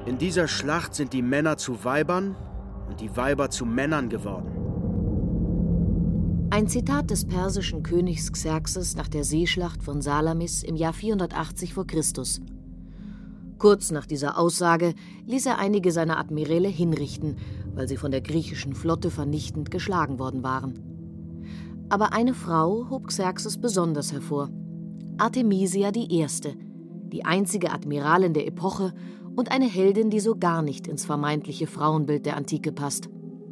In dieser Schlacht sind die Männer zu Weibern und die Weiber zu Männern geworden. Ein Zitat des persischen Königs Xerxes nach der Seeschlacht von Salamis im Jahr 480 v. Chr. Kurz nach dieser Aussage ließ er einige seiner Admiräle hinrichten, weil sie von der griechischen Flotte vernichtend geschlagen worden waren. Aber eine Frau hob Xerxes besonders hervor: Artemisia I., die einzige Admiralin der Epoche und eine Heldin, die so gar nicht ins vermeintliche Frauenbild der Antike passt.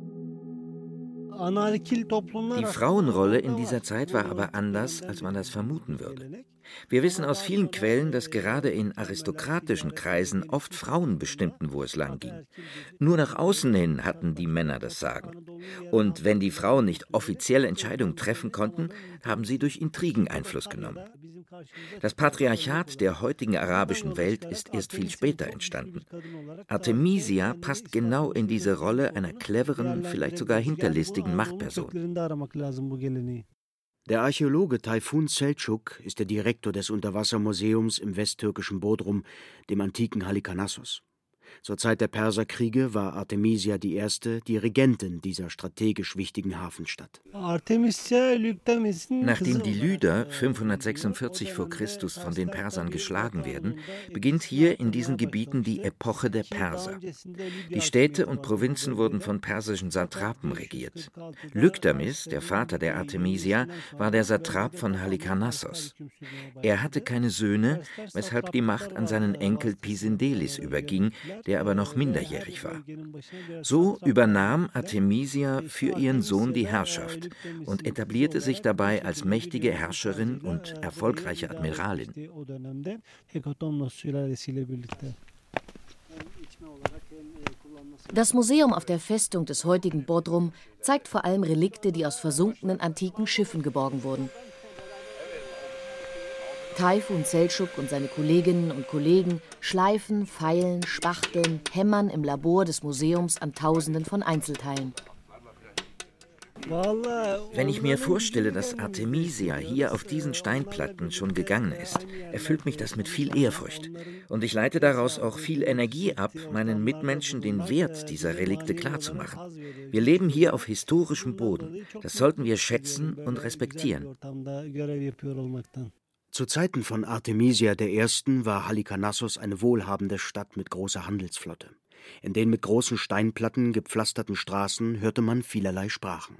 Die Frauenrolle in dieser Zeit war aber anders, als man das vermuten würde. Wir wissen aus vielen Quellen, dass gerade in aristokratischen Kreisen oft Frauen bestimmten, wo es lang ging. Nur nach außen hin hatten die Männer das Sagen. Und wenn die Frauen nicht offiziell Entscheidungen treffen konnten, haben sie durch Intrigen Einfluss genommen. Das Patriarchat der heutigen arabischen Welt ist erst viel später entstanden. Artemisia passt genau in diese Rolle einer cleveren, vielleicht sogar hinterlistigen Machtperson. Der Archäologe Tayfun Selçuk ist der Direktor des Unterwassermuseums im westtürkischen Bodrum, dem antiken Halikarnassos. Zur Zeit der Perserkriege war Artemisia I. die Regentin dieser strategisch wichtigen Hafenstadt. Nachdem die Lyder 546 v. Chr. von den Persern geschlagen werden, beginnt hier in diesen Gebieten die Epoche der Perser. Die Städte und Provinzen wurden von persischen Satrapen regiert. Lykdamis, der Vater der Artemisia, war der Satrap von Halikarnassos. Er hatte keine Söhne, weshalb die Macht an seinen Enkel Pisindelis überging, der aber noch minderjährig war. So übernahm Artemisia für ihren Sohn die Herrschaft und etablierte sich dabei als mächtige Herrscherin und erfolgreiche Admiralin. Das Museum auf der Festung des heutigen Bodrum zeigt vor allem Relikte, die aus versunkenen antiken Schiffen geborgen wurden. Tayfun Selçuk und seine Kolleginnen und Kollegen schleifen, feilen, spachteln, hämmern im Labor des Museums an Tausenden von Einzelteilen. Wenn ich mir vorstelle, dass Artemisia hier auf diesen Steinplatten schon gegangen ist, erfüllt mich das mit viel Ehrfurcht. Und ich leite daraus auch viel Energie ab, meinen Mitmenschen den Wert dieser Relikte klarzumachen. Wir leben hier auf historischem Boden. Das sollten wir schätzen und respektieren. Zu Zeiten von Artemisia I. war Halikarnassos eine wohlhabende Stadt mit großer Handelsflotte. In den mit großen Steinplatten gepflasterten Straßen hörte man vielerlei Sprachen.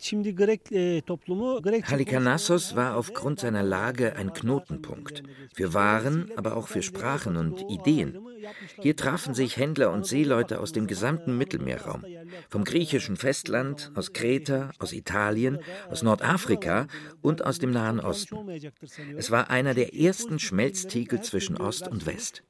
Halikarnassos war aufgrund seiner Lage ein Knotenpunkt. Für Waren, aber auch für Sprachen und Ideen. Hier trafen sich Händler und Seeleute aus dem gesamten Mittelmeerraum. Vom griechischen Festland, aus Kreta, aus Italien, aus Nordafrika und aus dem Nahen Osten. Es war einer der ersten Schmelztiegel zwischen Ost und West.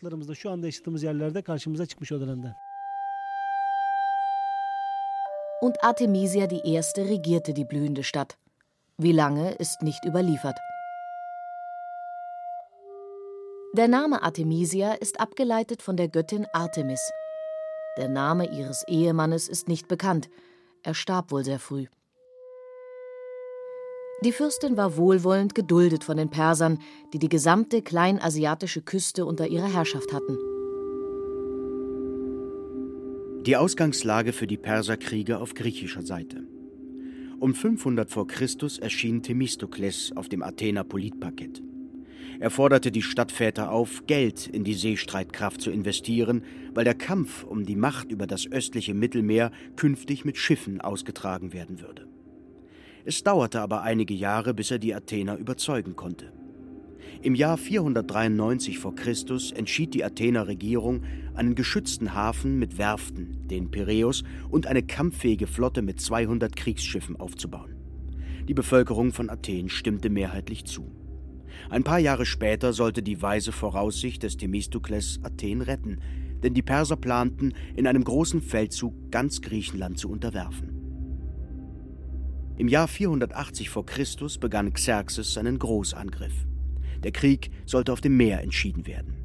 Und Artemisia I. regierte die blühende Stadt. Wie lange, ist nicht überliefert. Der Name Artemisia ist abgeleitet von der Göttin Artemis. Der Name ihres Ehemannes ist nicht bekannt. Er starb wohl sehr früh. Die Fürstin war wohlwollend geduldet von den Persern, die die gesamte kleinasiatische Küste unter ihrer Herrschaft hatten. Die Ausgangslage für die Perserkriege auf griechischer Seite. Um 500 v. Chr. erschien Themistokles auf dem Athener Politparkett. Er forderte die Stadtväter auf, Geld in die Seestreitkraft zu investieren, weil der Kampf um die Macht über das östliche Mittelmeer künftig mit Schiffen ausgetragen werden würde. Es dauerte aber einige Jahre, bis er die Athener überzeugen konnte. Im Jahr 493 v. Chr. entschied die Athener Regierung, einen geschützten Hafen mit Werften, den Piräus, und eine kampffähige Flotte mit 200 Kriegsschiffen aufzubauen. Die Bevölkerung von Athen stimmte mehrheitlich zu. Ein paar Jahre später sollte die weise Voraussicht des Themistokles Athen retten, denn die Perser planten, in einem großen Feldzug ganz Griechenland zu unterwerfen. Im Jahr 480 v. Chr. begann Xerxes seinen Großangriff. Der Krieg sollte auf dem Meer entschieden werden.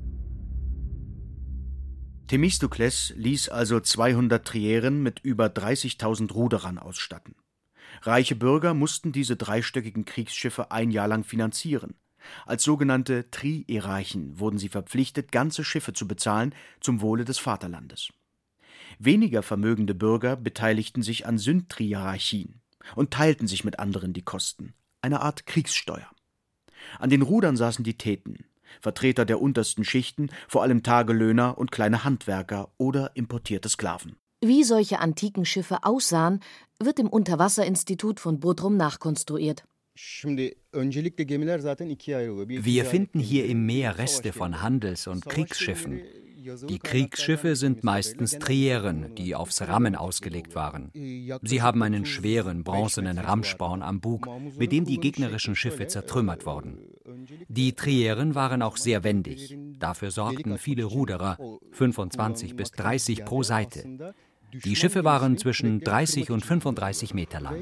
Themistokles ließ also 200 Trieren mit über 30.000 Ruderern ausstatten. Reiche Bürger mussten diese dreistöckigen Kriegsschiffe ein Jahr lang finanzieren. Als sogenannte Trierarchen wurden sie verpflichtet, ganze Schiffe zu bezahlen zum Wohle des Vaterlandes. Weniger vermögende Bürger beteiligten sich an Syntriarchien und teilten sich mit anderen die Kosten, eine Art Kriegssteuer. An den Rudern saßen die Theten, Vertreter der untersten Schichten, vor allem Tagelöhner und kleine Handwerker oder importierte Sklaven. Wie solche antiken Schiffe aussahen, wird im Unterwasserinstitut von Bodrum nachkonstruiert. Wir finden hier im Meer Reste von Handels- und Kriegsschiffen. Die Kriegsschiffe sind meistens Trieren, die aufs Rammen ausgelegt waren. Sie haben einen schweren, bronzenen Rammsporn am Bug, mit dem die gegnerischen Schiffe zertrümmert wurden. Die Trieren waren auch sehr wendig. Dafür sorgten viele Ruderer, 25 bis 30 pro Seite. Die Schiffe waren zwischen 30 und 35 Meter lang.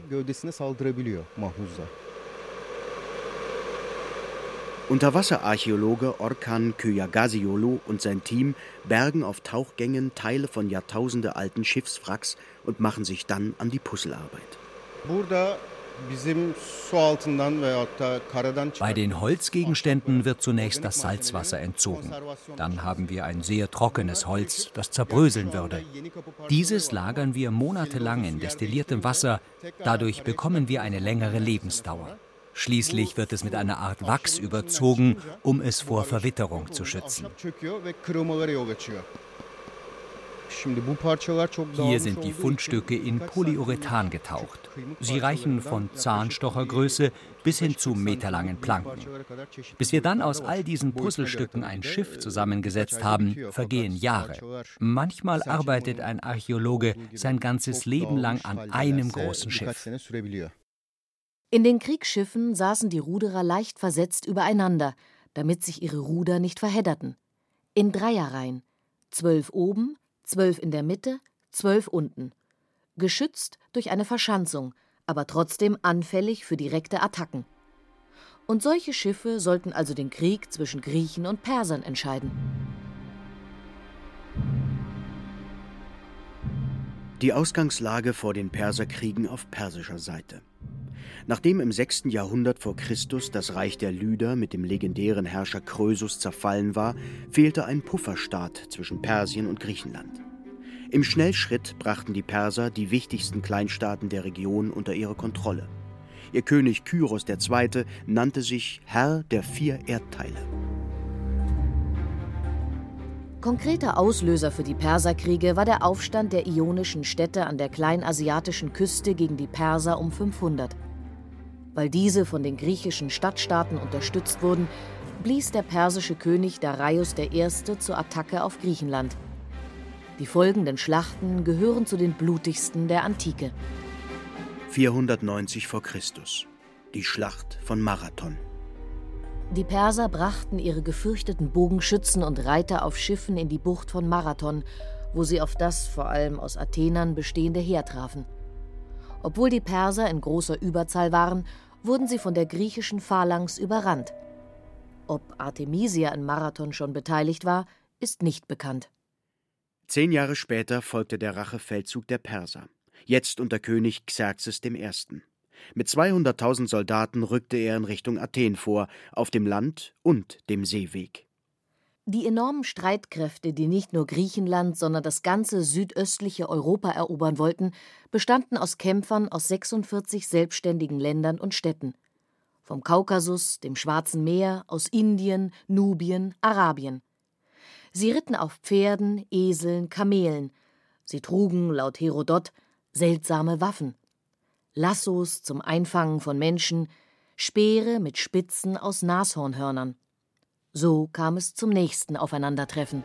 Unterwasserarchäologe Orkan Köyagazioglu und sein Team bergen auf Tauchgängen Teile von jahrtausendealten Schiffswracks und machen sich dann an die Puzzlearbeit. Bei den Holzgegenständen wird zunächst das Salzwasser entzogen. Dann haben wir ein sehr trockenes Holz, das zerbröseln würde. Dieses lagern wir monatelang in destilliertem Wasser. Dadurch bekommen wir eine längere Lebensdauer. Schließlich wird es mit einer Art Wachs überzogen, um es vor Verwitterung zu schützen. Hier sind die Fundstücke in Polyurethan getaucht. Sie reichen von Zahnstochergröße bis hin zu meterlangen Planken. Bis wir dann aus all diesen Puzzlestücken ein Schiff zusammengesetzt haben, vergehen Jahre. Manchmal arbeitet ein Archäologe sein ganzes Leben lang an einem großen Schiff. In den Kriegsschiffen saßen die Ruderer leicht versetzt übereinander, damit sich ihre Ruder nicht verhedderten. In Dreierreihen, 12 oben, 12 in der Mitte, 12 unten. Geschützt durch eine Verschanzung, aber trotzdem anfällig für direkte Attacken. Und solche Schiffe sollten also den Krieg zwischen Griechen und Persern entscheiden. Die Ausgangslage vor den Perserkriegen auf persischer Seite. Nachdem im 6. Jahrhundert vor Christus das Reich der Lyder mit dem legendären Herrscher Krösus zerfallen war, fehlte ein Pufferstaat zwischen Persien und Griechenland. Im Schnellschritt brachten die Perser die wichtigsten Kleinstaaten der Region unter ihre Kontrolle. Ihr König Kyros II. Nannte sich Herr der 4 Erdteile. Konkreter Auslöser für die Perserkriege war der Aufstand der ionischen Städte an der kleinasiatischen Küste gegen die Perser um 500. Weil diese von den griechischen Stadtstaaten unterstützt wurden, blies der persische König Darius I. zur Attacke auf Griechenland. Die folgenden Schlachten gehören zu den blutigsten der Antike. 490 vor Christus. Die Schlacht von Marathon. Die Perser brachten ihre gefürchteten Bogenschützen und Reiter auf Schiffen in die Bucht von Marathon, wo sie auf das vor allem aus Athenern bestehende Heer trafen. Obwohl die Perser in großer Überzahl waren, wurden sie von der griechischen Phalanx überrannt. Ob Artemisia in Marathon schon beteiligt war, ist nicht bekannt. 10 Jahre später folgte der Rachefeldzug der Perser, jetzt unter König Xerxes I. Mit 200.000 Soldaten rückte er in Richtung Athen vor, auf dem Land- und dem Seeweg. Die enormen Streitkräfte, die nicht nur Griechenland, sondern das ganze südöstliche Europa erobern wollten, bestanden aus Kämpfern aus 46 selbstständigen Ländern und Städten. Vom Kaukasus, dem Schwarzen Meer, aus Indien, Nubien, Arabien. Sie ritten auf Pferden, Eseln, Kamelen. Sie trugen, laut Herodot, seltsame Waffen. Lassos zum Einfangen von Menschen, Speere mit Spitzen aus Nashornhörnern. So kam es zum nächsten Aufeinandertreffen.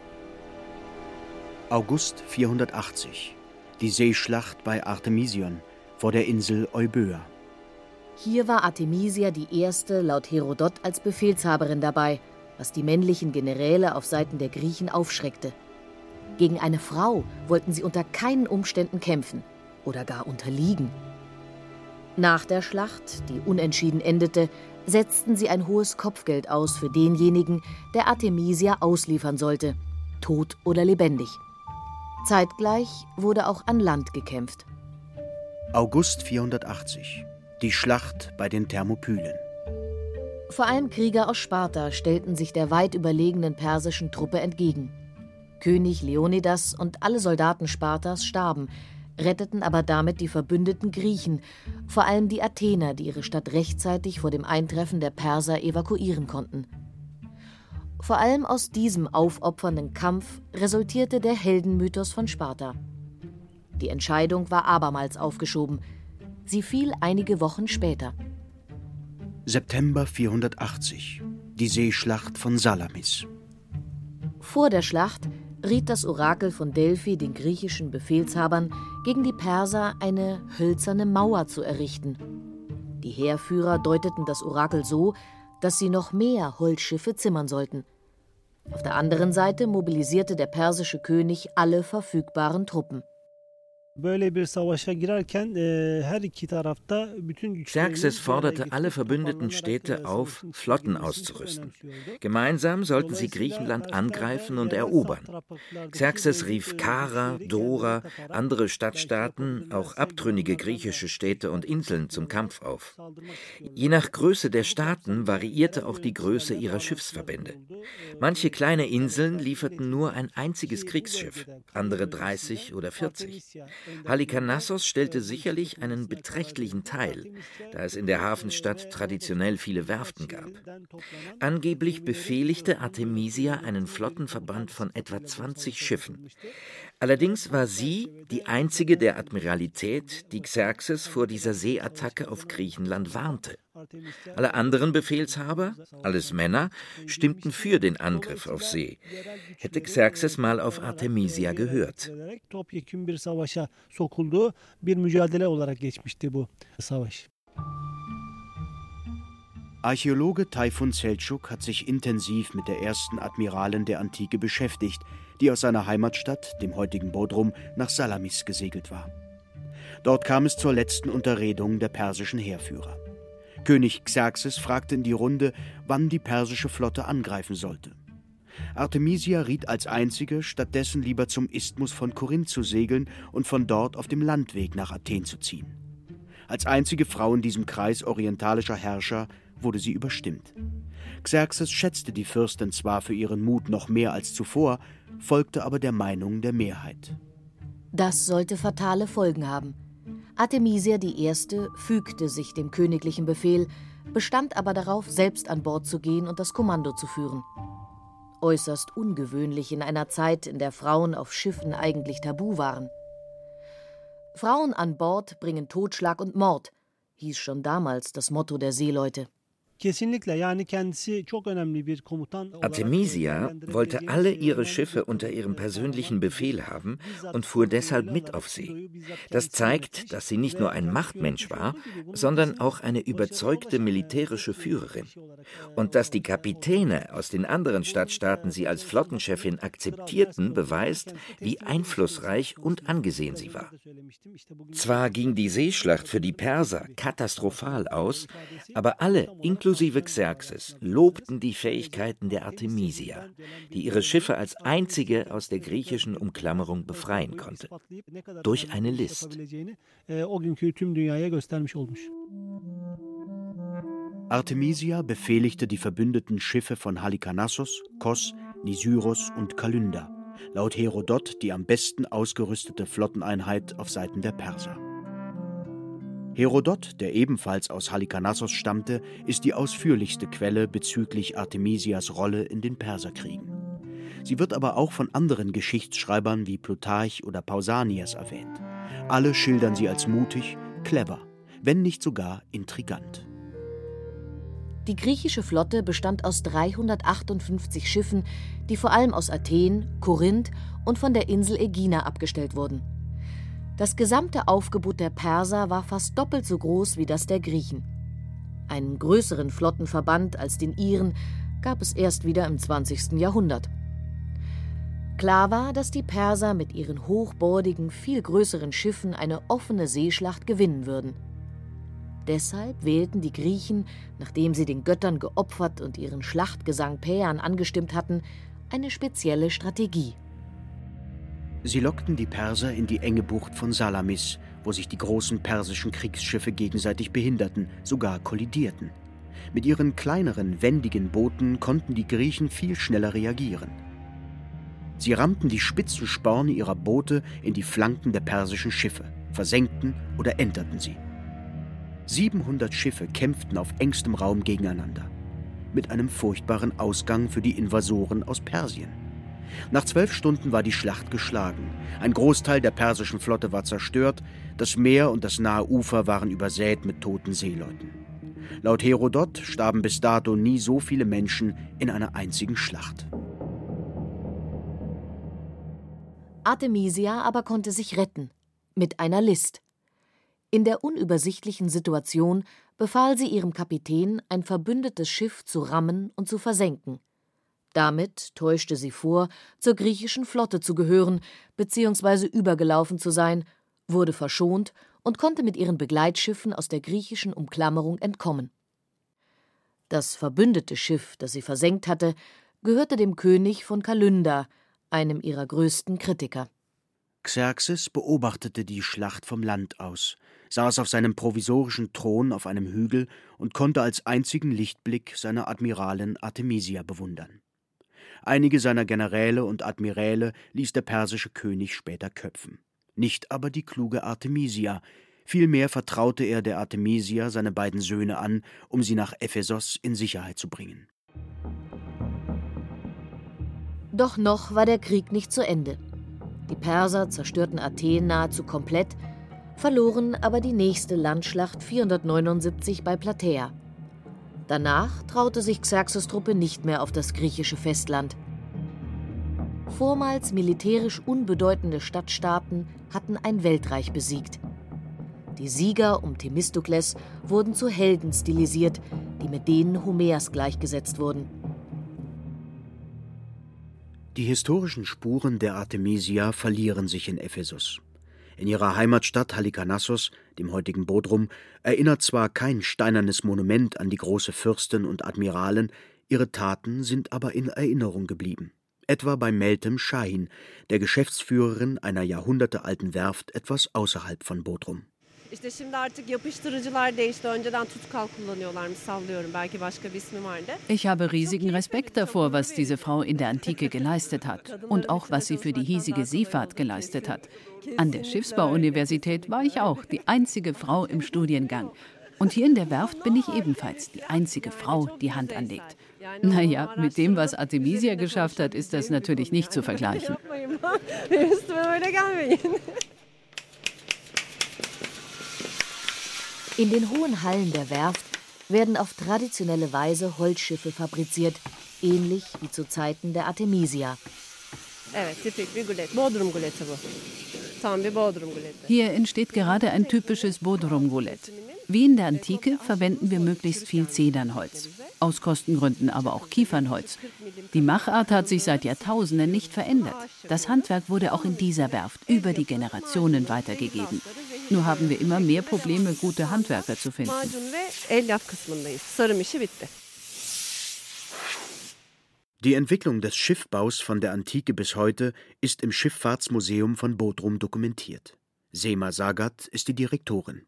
August 480. Die Seeschlacht bei Artemision vor der Insel Euböa. Hier war Artemisia die erste, laut Herodot, als Befehlshaberin dabei, was die männlichen Generäle auf Seiten der Griechen aufschreckte. Gegen eine Frau wollten sie unter keinen Umständen kämpfen oder gar unterliegen. Nach der Schlacht, die unentschieden endete, setzten sie ein hohes Kopfgeld aus für denjenigen, der Artemisia ausliefern sollte, tot oder lebendig. Zeitgleich wurde auch an Land gekämpft. August 480. Die Schlacht bei den Thermopylen. Vor allem Krieger aus Sparta stellten sich der weit überlegenen persischen Truppe entgegen. König Leonidas und alle Soldaten Spartas starben, retteten aber damit die verbündeten Griechen, vor allem die Athener, die ihre Stadt rechtzeitig vor dem Eintreffen der Perser evakuieren konnten. Vor allem aus diesem aufopfernden Kampf resultierte der Heldenmythos von Sparta. Die Entscheidung war abermals aufgeschoben. Sie fiel einige Wochen später. September 480, die Seeschlacht von Salamis. Vor der Schlacht riet das Orakel von Delphi den griechischen Befehlshabern, gegen die Perser eine hölzerne Mauer zu errichten. Die Heerführer deuteten das Orakel so, dass sie noch mehr Holzschiffe zimmern sollten. Auf der anderen Seite mobilisierte der persische König alle verfügbaren Truppen. Xerxes forderte alle verbündeten Städte auf, Flotten auszurüsten. Gemeinsam sollten sie Griechenland angreifen und erobern. Xerxes rief Kara, Dora, andere Stadtstaaten, auch abtrünnige griechische Städte und Inseln zum Kampf auf. Je nach Größe der Staaten variierte auch die Größe ihrer Schiffsverbände. Manche kleine Inseln lieferten nur ein einziges Kriegsschiff, andere 30 oder 40. Halikarnassos stellte sicherlich einen beträchtlichen Teil, da es in der Hafenstadt traditionell viele Werften gab. Angeblich befehligte Artemisia einen Flottenverband von etwa 20 Schiffen. Allerdings war sie die einzige der Admiralität, die Xerxes vor dieser Seeattacke auf Griechenland warnte. Alle anderen Befehlshaber, alles Männer, stimmten für den Angriff auf See. Hätte Xerxes mal auf Artemisia gehört. Archäologe Tayfun Selçuk hat sich intensiv mit der ersten Admiralin der Antike beschäftigt, die aus seiner Heimatstadt, dem heutigen Bodrum, nach Salamis gesegelt war. Dort kam es zur letzten Unterredung der persischen Heerführer. König Xerxes fragte in die Runde, wann die persische Flotte angreifen sollte. Artemisia riet als einzige, stattdessen lieber zum Isthmus von Korinth zu segeln und von dort auf dem Landweg nach Athen zu ziehen. Als einzige Frau in diesem Kreis orientalischer Herrscher wurde sie überstimmt. Xerxes schätzte die Fürstin zwar für ihren Mut noch mehr als zuvor, folgte aber der Meinung der Mehrheit. Das sollte fatale Folgen haben. Artemisia I. fügte sich dem königlichen Befehl, bestand aber darauf, selbst an Bord zu gehen und das Kommando zu führen. Äußerst ungewöhnlich in einer Zeit, in der Frauen auf Schiffen eigentlich tabu waren. Frauen an Bord bringen Totschlag und Mord, hieß schon damals das Motto der Seeleute. Artemisia wollte alle ihre Schiffe unter ihrem persönlichen Befehl haben und fuhr deshalb mit auf See. Das zeigt, dass sie nicht nur ein Machtmensch war, sondern auch eine überzeugte militärische Führerin. Und dass die Kapitäne aus den anderen Stadtstaaten sie als Flottenchefin akzeptierten, beweist, wie einflussreich und angesehen sie war. Zwar ging die Seeschlacht für die Perser katastrophal aus, aber alle, inklusive Xerxes, lobten die Fähigkeiten der Artemisia, die ihre Schiffe als einzige aus der griechischen Umklammerung befreien konnte. Durch eine List. Artemisia befehligte die verbündeten Schiffe von Halikarnassos, Kos, Nisyros und Kalynder, laut Herodot die am besten ausgerüstete Flotteneinheit auf Seiten der Perser. Herodot, der ebenfalls aus Halikarnassos stammte, ist die ausführlichste Quelle bezüglich Artemisias Rolle in den Perserkriegen. Sie wird aber auch von anderen Geschichtsschreibern wie Plutarch oder Pausanias erwähnt. Alle schildern sie als mutig, clever, wenn nicht sogar intrigant. Die griechische Flotte bestand aus 358 Schiffen, die vor allem aus Athen, Korinth und von der Insel Ägina abgestellt wurden. Das gesamte Aufgebot der Perser war fast doppelt so groß wie das der Griechen. Einen größeren Flottenverband als den ihren gab es erst wieder im 20. Jahrhundert. Klar war, dass die Perser mit ihren hochbordigen, viel größeren Schiffen eine offene Seeschlacht gewinnen würden. Deshalb wählten die Griechen, nachdem sie den Göttern geopfert und ihren Schlachtgesang Päan angestimmt hatten, eine spezielle Strategie. Sie lockten die Perser in die enge Bucht von Salamis, wo sich die großen persischen Kriegsschiffe gegenseitig behinderten, sogar kollidierten. Mit ihren kleineren, wendigen Booten konnten die Griechen viel schneller reagieren. Sie rammten die spitzen Sporne ihrer Boote in die Flanken der persischen Schiffe, versenkten oder enterten sie. 700 Schiffe kämpften auf engstem Raum gegeneinander, mit einem furchtbaren Ausgang für die Invasoren aus Persien. Nach 12 Stunden war die Schlacht geschlagen. Ein Großteil der persischen Flotte war zerstört, das Meer und das nahe Ufer waren übersät mit toten Seeleuten. Laut Herodot starben bis dato nie so viele Menschen in einer einzigen Schlacht. Artemisia aber konnte sich retten, mit einer List. In der unübersichtlichen Situation befahl sie ihrem Kapitän, ein verbündetes Schiff zu rammen und zu versenken. Damit täuschte sie vor, zur griechischen Flotte zu gehören bzw. übergelaufen zu sein, wurde verschont und konnte mit ihren Begleitschiffen aus der griechischen Umklammerung entkommen. Das verbündete Schiff, das sie versenkt hatte, gehörte dem König von Kalynda, einem ihrer größten Kritiker. Xerxes beobachtete die Schlacht vom Land aus, saß auf seinem provisorischen Thron auf einem Hügel und konnte als einzigen Lichtblick seine Admiralin Artemisia bewundern. Einige seiner Generäle und Admiräle ließ der persische König später köpfen. Nicht aber die kluge Artemisia. Vielmehr vertraute er der Artemisia seine beiden Söhne an, um sie nach Ephesos in Sicherheit zu bringen. Doch noch war der Krieg nicht zu Ende. Die Perser zerstörten Athen nahezu komplett, verloren aber die nächste Landschlacht 479 bei Plataea. Danach traute sich Xerxes Truppe nicht mehr auf das griechische Festland. Vormals militärisch unbedeutende Stadtstaaten hatten ein Weltreich besiegt. Die Sieger um Themistokles wurden zu Helden stilisiert, die mit denen Homers gleichgesetzt wurden. Die historischen Spuren der Artemisia verlieren sich in Ephesus. In ihrer Heimatstadt Halikarnassos, dem heutigen Bodrum, erinnert zwar kein steinernes Monument an die große Fürstin und Admiralen, ihre Taten sind aber in Erinnerung geblieben. Etwa bei Meltem Shahin, der Geschäftsführerin einer jahrhundertealten Werft etwas außerhalb von Bodrum. İşte şimdi artık yapıştırıcılar değişti. Önceden tutkal kullanıyorlarmış, sallıyorum. Belki başka bir ismi vardı. Ich habe riesigen Respekt davor, was diese Frau in der Antike geleistet hat und auch was sie für die hiesige Seefahrt geleistet hat. An der Schiffsbauuniversität war ich auch die einzige Frau im Studiengang. Und hier in der Werft bin ich ebenfalls die einzige Frau, die Hand anlegt. Naja, mit dem, was Artemisia geschafft hat, ist das natürlich nicht zu vergleichen. In den hohen Hallen der Werft werden auf traditionelle Weise Holzschiffe fabriziert, ähnlich wie zu Zeiten der Artemisia. Hier entsteht gerade ein typisches Bodrum-Gulet. Wie in der Antike verwenden wir möglichst viel Zedernholz. Aus Kostengründen aber auch Kiefernholz. Die Machart hat sich seit Jahrtausenden nicht verändert. Das Handwerk wurde auch in dieser Werft über die Generationen weitergegeben. Nur haben wir immer mehr Probleme, gute Handwerker zu finden. Die Entwicklung des Schiffbaus von der Antike bis heute ist im Schifffahrtsmuseum von Bodrum dokumentiert. Sema Sagat ist die Direktorin.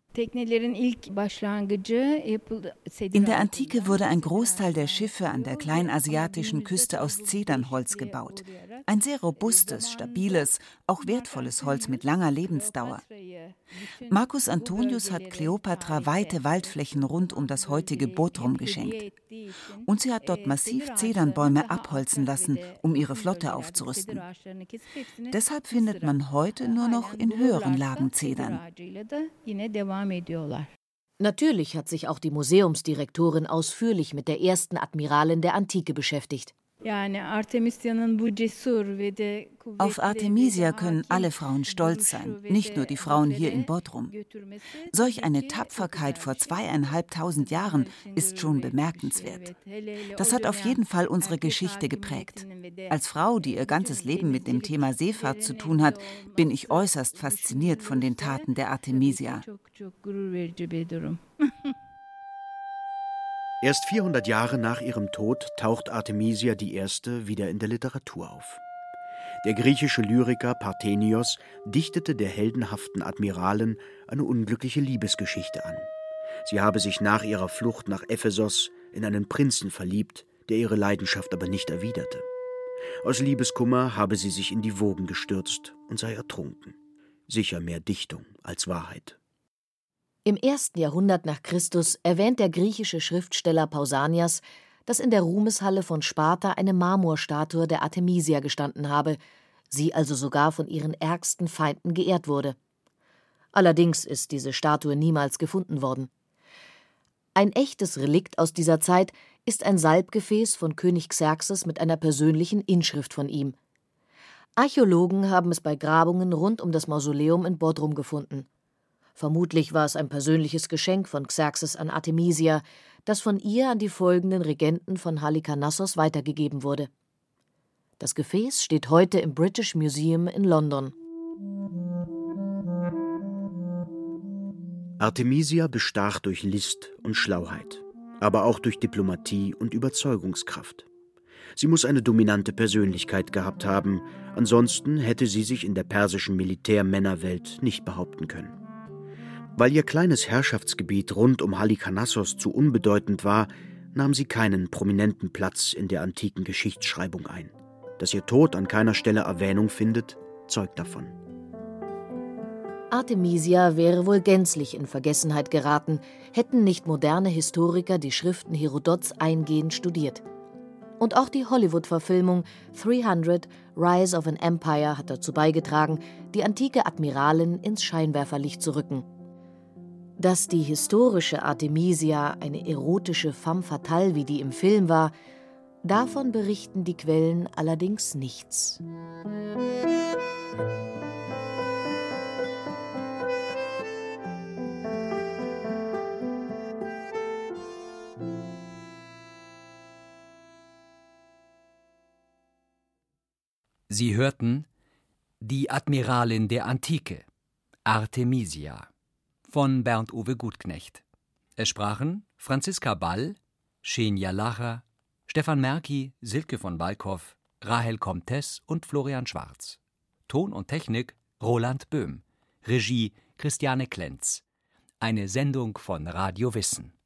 In der Antike wurde ein Großteil der Schiffe an der kleinasiatischen Küste aus Zedernholz gebaut. Ein sehr robustes, stabiles, auch wertvolles Holz mit langer Lebensdauer. Marcus Antonius hat Kleopatra weite Waldflächen rund um das heutige Bodrum geschenkt. Und sie hat dort massiv Zedernbäume abholzen lassen, um ihre Flotte aufzurüsten. Deshalb findet man heute nur noch in höheren Lagen Zedern. Natürlich hat sich auch die Museumsdirektorin ausführlich mit der ersten Admiralin der Antike beschäftigt. Auf Artemisia können alle Frauen stolz sein, nicht nur die Frauen hier in Bodrum. Solch eine Tapferkeit vor 2500 Jahren ist schon bemerkenswert. Das hat auf jeden Fall unsere Geschichte geprägt. Als Frau, die ihr ganzes Leben mit dem Thema Seefahrt zu tun hat, bin ich äußerst fasziniert von den Taten der Artemisia. Erst 400 Jahre nach ihrem Tod taucht Artemisia I. wieder in der Literatur auf. Der griechische Lyriker Parthenios dichtete der heldenhaften Admiralin eine unglückliche Liebesgeschichte an. Sie habe sich nach ihrer Flucht nach Ephesos in einen Prinzen verliebt, der ihre Leidenschaft aber nicht erwiderte. Aus Liebeskummer habe sie sich in die Wogen gestürzt und sei ertrunken. Sicher mehr Dichtung als Wahrheit. Im 1. Jahrhundert nach Christus erwähnt der griechische Schriftsteller Pausanias, dass in der Ruhmeshalle von Sparta eine Marmorstatue der Artemisia gestanden habe, sie also sogar von ihren ärgsten Feinden geehrt wurde. Allerdings ist diese Statue niemals gefunden worden. Ein echtes Relikt aus dieser Zeit ist ein Salbgefäß von König Xerxes mit einer persönlichen Inschrift von ihm. Archäologen haben es bei Grabungen rund um das Mausoleum in Bodrum gefunden. Vermutlich war es ein persönliches Geschenk von Xerxes an Artemisia, das von ihr an die folgenden Regenten von Halikarnassos weitergegeben wurde. Das Gefäß steht heute im British Museum in London. Artemisia bestach durch List und Schlauheit, aber auch durch Diplomatie und Überzeugungskraft. Sie muss eine dominante Persönlichkeit gehabt haben, ansonsten hätte sie sich in der persischen Militärmännerwelt nicht behaupten können. Weil ihr kleines Herrschaftsgebiet rund um Halikarnassos zu unbedeutend war, nahm sie keinen prominenten Platz in der antiken Geschichtsschreibung ein. Dass ihr Tod an keiner Stelle Erwähnung findet, zeugt davon. Artemisia wäre wohl gänzlich in Vergessenheit geraten, hätten nicht moderne Historiker die Schriften Herodots eingehend studiert. Und auch die Hollywood-Verfilmung 300 – Rise of an Empire hat dazu beigetragen, die antike Admiralin ins Scheinwerferlicht zu rücken. Dass die historische Artemisia eine erotische femme fatale wie die im Film war, davon berichten die Quellen allerdings nichts. Sie hörten Die Admiralin der Antike, Artemisia, von Bernd-Uwe Gutknecht. Es sprachen Franziska Ball, Xenia Lacher, Stefan Merki, Silke von Balkow, Rahel Comtes und Florian Schwarz. Ton und Technik Roland Böhm. Regie Christiane Klenz. Eine Sendung von Radio Wissen.